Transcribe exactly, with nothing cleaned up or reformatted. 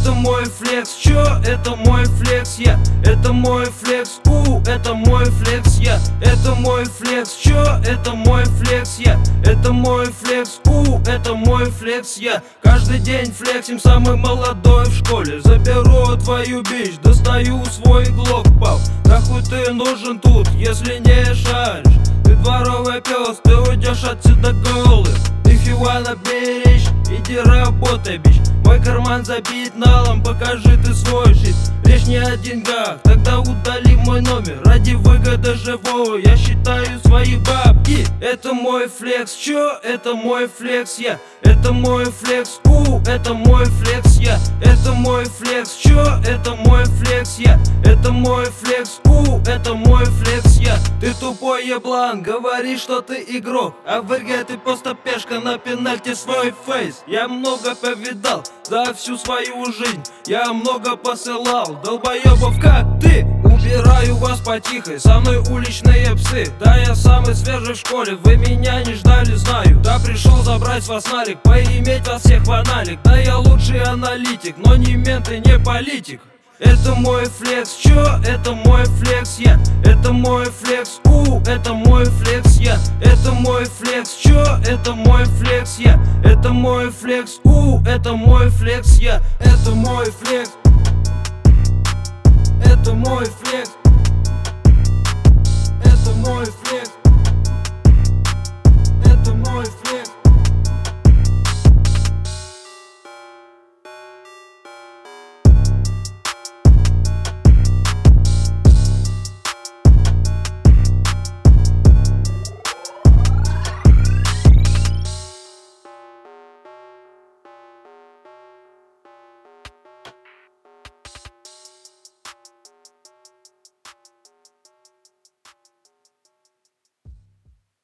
Это мой флекс, чё? Это мой флекс, я. Это мой флекс, у, это мой флекс, я. Это мой флекс, чё? Это мой флекс, я. Это мой флекс, у, это мой флекс, я. Каждый день флексим, самый молодой в школе. Заберу твою бич, достаю свой глок, пап. Нахуй ты нужен тут, если не шаришь? Ты дворовый пес, ты уйдешь отсюда голым. If you wanna be rich, иди работай, бич. Мой карман забит налом, покажи ты свой щит. Речь не о деньгах, тогда удали мой номер. Ради выгоды живого я считаю свои бабки. Это мой флекс, чё? Это мой флекс, я. Это мой флекс, у, это мой флекс, я. Это мой флекс, чё? Это мой флекс, я. Это мой флекс, у, это мой флекс, я. Ты тупой еблан, говоришь, что ты игрок, а в игре ты просто пешка на пенальти свой фейс. Я много повидал за всю свою жизнь, я много посылал долбоебов как ты. Убираю вас потихо, со мной уличные псы. Да, я самый свежий в школе, вы меня не ждали, знаю. Да, пришел забрать с вас налик, поиметь вас всех в аналик. Да, я лучший аналитик, но не мент и не политик. Это мой флекс, чё? Это мой флекс, я. Это мой флекс, у, это мой флекс, я. Это мой флекс, чё? Это мой флекс, я. Это мой флекс, у, это мой флекс, я. Это мой флекс. Это мой флекс.